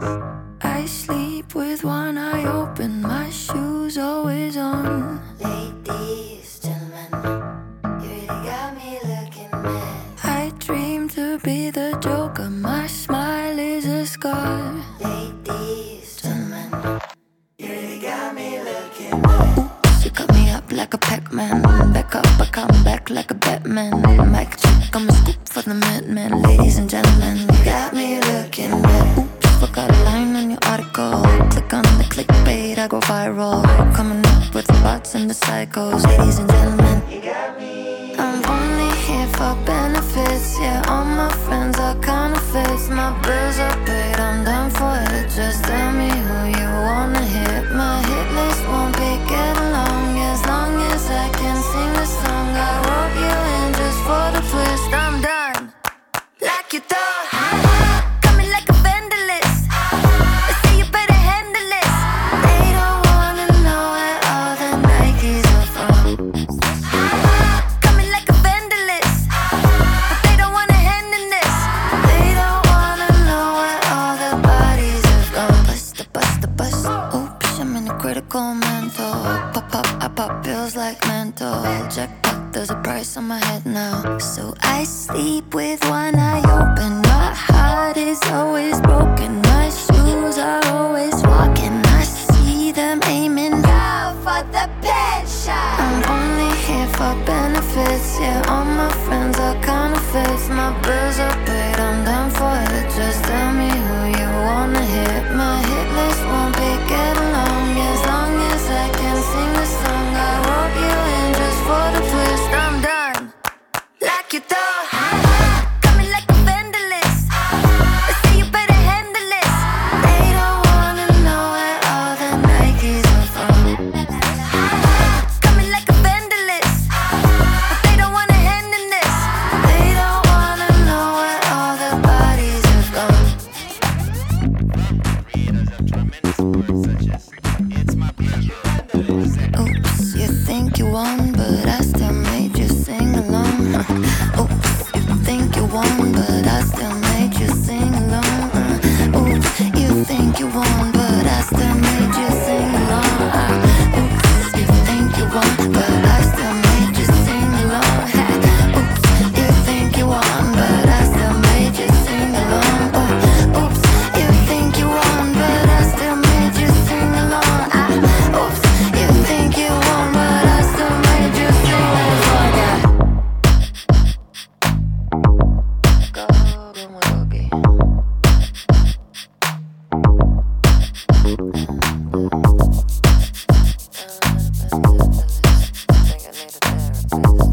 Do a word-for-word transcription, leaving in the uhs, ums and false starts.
I sleep with one eye open, my shoes always on. Ladies, gentlemen, you really got me looking mad. I dream to be the Joker, my smile is a scar. Ladies, gentlemen, you really got me looking mad. Oops, you cut me up like a Pac-Man. Back up, I come back like a Batman. Mic check, I'm a scoop for the madman. Ladies and gentlemen, you got me looking mad. Oops, forgot a line on your article. Click on the clickbait, I go viral. Coming up with the bots and the psychos. Ladies and gentlemen, You got me. I'm only here for benefits. Yeah, all my friends are counterfeits. My bills are paid, I'm done for it. Just tell me who you wanna hit. My hit list won't be getting long. As long as I can sing the song, I wrote you in just for the twist. I'm done, like you thought. Coming like a vandalist. They say you better handle this. They don't wanna know where all the Nikes are from. Coming like a vandalist, but they don't wanna handle this. They don't wanna know where all the bodies have gone. Bust, bust, bust. Oops, I'm in a critical mental. Pop, pop, I pop pills like mental. Jackpot, there's a price on my head now. So I sleep with one eye open. My heart is always broken. My shoes are always walking. I see them aiming Go for the pet shot. I'm only here for benefits. Yeah, all my friends are counterfeits. My bills are paid, I'm done for it. Just tell me who you wanna hit. My hit list won't be getting long. As long as I can sing the song, I wrote you in just for the twist. I'm done, like you thought. Coming like a vandalist. They say you better handle this. They don't wanna know where all the Nikes are from. Coming like a vandalist, but they don't wanna handle this. They don't wanna know where all the bodies have gone. Oops, you think you won, but I still made you sing along. Oops, you think you won, but I still made you sing along. Oops, you think you won, but I still made you sing along. Oops, you think you won, but I still made you sing along. Oops, you think you won, but I still made you sing along. Oops, you think you won, but I still made you sing along. Oops, you think you won, but I still made you sing along. Go, go, my doggy. Think I need a therapist.